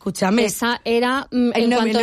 escúchame. Esa era, en cuanto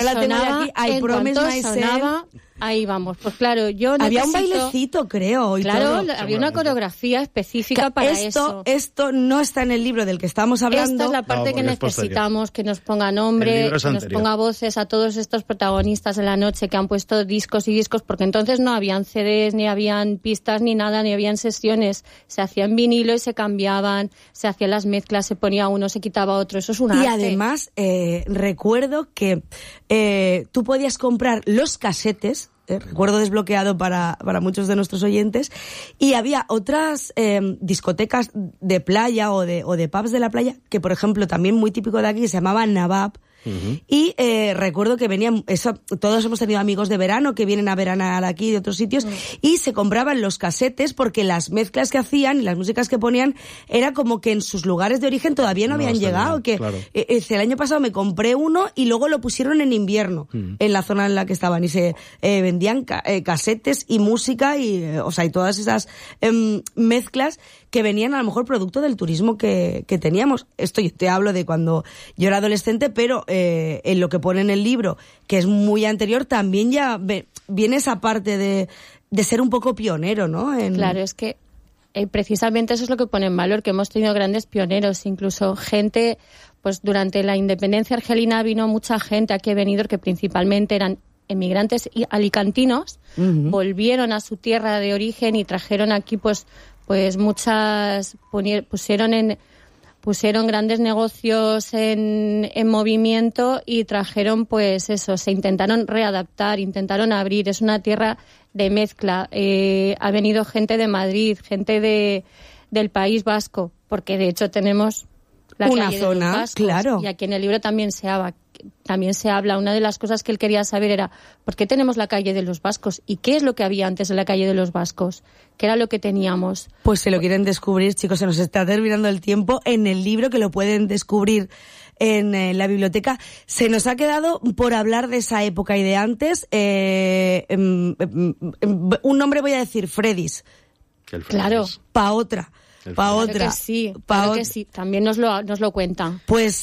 sonaba, ahí vamos. Pues claro, yo había un bailecito, creo. Y claro, todo. había una coreografía específica para eso. Esto no está en el libro del que estamos hablando. Esta es la parte que necesitamos, que nos ponga nombre, que nos ponga voces a todos estos protagonistas de la noche que han puesto discos y discos, porque entonces no habían CDs, ni habían pistas, ni nada, ni habían sesiones. Se hacían vinilo y se cambiaban, se hacían las mezclas, se ponía uno, se quitaba otro. Eso es un arte. Y además, recuerdo que tú podías comprar los casetes, recuerdo desbloqueado para muchos de nuestros oyentes, y había otras discotecas de playa o de pubs de la playa, que por ejemplo también muy típico de aquí, se llamaba Nabab. Uh-huh. Y recuerdo que venían, todos hemos tenido amigos de verano que vienen a veranear aquí de otros sitios, y se compraban los casetes porque las mezclas que hacían y las músicas que ponían era como que en sus lugares de origen todavía no habían llegado, que claro. El año pasado me compré uno y luego lo pusieron en invierno en la zona en la que estaban, y se vendían casetes y música y todas esas mezclas que venían a lo mejor producto del turismo que teníamos. Esto yo te hablo de cuando yo era adolescente, pero en lo que pone en el libro, que es muy anterior, también ya viene esa parte de ser un poco pionero, ¿no? Claro, es que precisamente eso es lo que pone en valor, que hemos tenido grandes pioneros, incluso gente, pues durante la independencia argelina vino mucha gente aquí a Benidorm que principalmente eran emigrantes alicantinos, uh-huh. Volvieron a su tierra de origen y trajeron aquí pues muchas, pusieron grandes negocios en movimiento y trajeron pues eso, se intentaron readaptar, intentaron abrir. Es una tierra de mezcla. Ha venido gente de Madrid, gente del País Vasco, porque de hecho tenemos una calle zona, de los vascos, claro. Y aquí en el libro también se habla. Una de las cosas que él quería saber era ¿por qué tenemos la calle de los vascos? ¿Y qué es lo que había antes de la calle de los vascos? ¿Qué era lo que teníamos? Pues si lo quieren descubrir, chicos, se nos está terminando el tiempo en el libro, que lo pueden descubrir en la biblioteca. Se nos ha quedado por hablar de esa época y de antes. Un nombre voy a decir, Freddy's. Claro. Pa' otra. Claro que sí, también nos lo cuenta. Pues,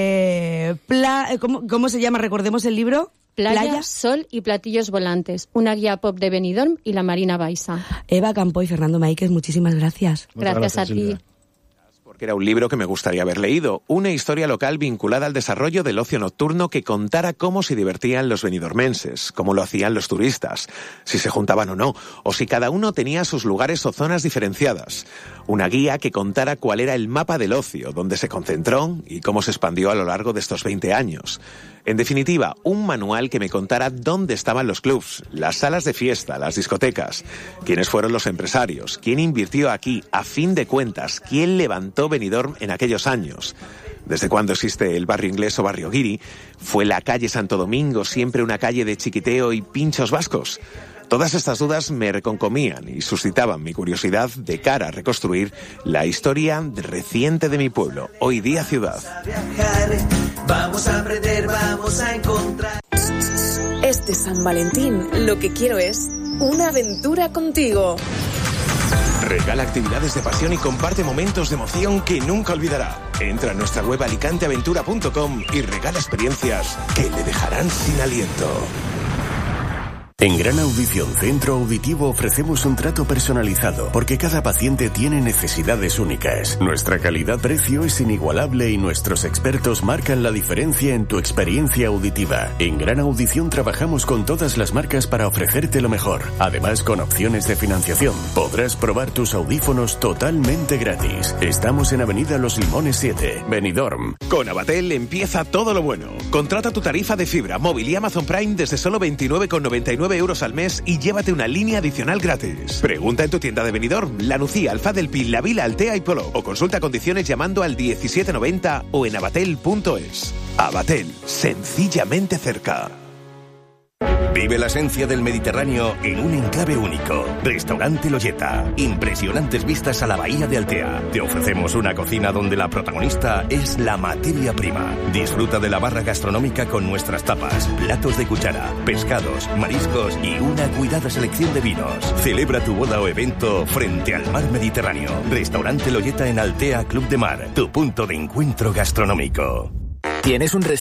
¿cómo se llama? Recordemos el libro. Playa, Sol y Platillos Volantes, una guía pop de Benidorm y la Marina Baixa. Eva Campo y Fernando Maíquez, muchísimas gracias. Gracias a ti. Silvia. Porque era un libro que me gustaría haber leído, una historia local vinculada al desarrollo del ocio nocturno que contara cómo se divertían los benidormenses, cómo lo hacían los turistas, si se juntaban o no, o si cada uno tenía sus lugares o zonas diferenciadas. Una guía que contara cuál era el mapa del ocio, dónde se concentró y cómo se expandió a lo largo de estos 20 años. En definitiva, un manual que me contara dónde estaban los clubs, las salas de fiesta, las discotecas, quiénes fueron los empresarios, quién invirtió aquí, a fin de cuentas, quién levantó Benidorm en aquellos años. ¿Desde cuándo existe el barrio inglés o barrio guiri? ¿Fue la calle Santo Domingo siempre una calle de chiquiteo y pinchos vascos? Todas estas dudas me reconcomían y suscitaban mi curiosidad de cara a reconstruir la historia reciente de mi pueblo, hoy día ciudad. Vamos a aprender, vamos a encontrar. Este San Valentín, lo que quiero es una aventura contigo. Regala actividades de pasión y comparte momentos de emoción que nunca olvidará. Entra en nuestra web alicanteaventura.com y regala experiencias que le dejarán sin aliento. En Gran Audición Centro Auditivo ofrecemos un trato personalizado porque cada paciente tiene necesidades únicas. Nuestra calidad-precio es inigualable y nuestros expertos marcan la diferencia en tu experiencia auditiva. En Gran Audición trabajamos con todas las marcas para ofrecerte lo mejor. Además, con opciones de financiación, podrás probar tus audífonos totalmente gratis. Estamos en Avenida Los Limones 7, Benidorm. Con Avatel empieza todo lo bueno. Contrata tu tarifa de fibra, móvil y Amazon Prime desde solo 29,99 euros al mes y llévate una línea adicional gratis. Pregunta en tu tienda de Benidorm, La Nucía, Alfaz del Pi, La Vila, Altea y Polo, o consulta condiciones llamando al 1790 o en avatel.es. Avatel, sencillamente cerca. Vive la esencia del Mediterráneo en un enclave único. Restaurante Loyeta. Impresionantes vistas a la bahía de Altea. Te ofrecemos una cocina donde la protagonista es la materia prima. Disfruta de la barra gastronómica con nuestras tapas, platos de cuchara, pescados, mariscos y una cuidada selección de vinos. Celebra tu boda o evento frente al mar Mediterráneo. Restaurante Loyeta en Altea Club de Mar. Tu punto de encuentro gastronómico. ¿Tienes un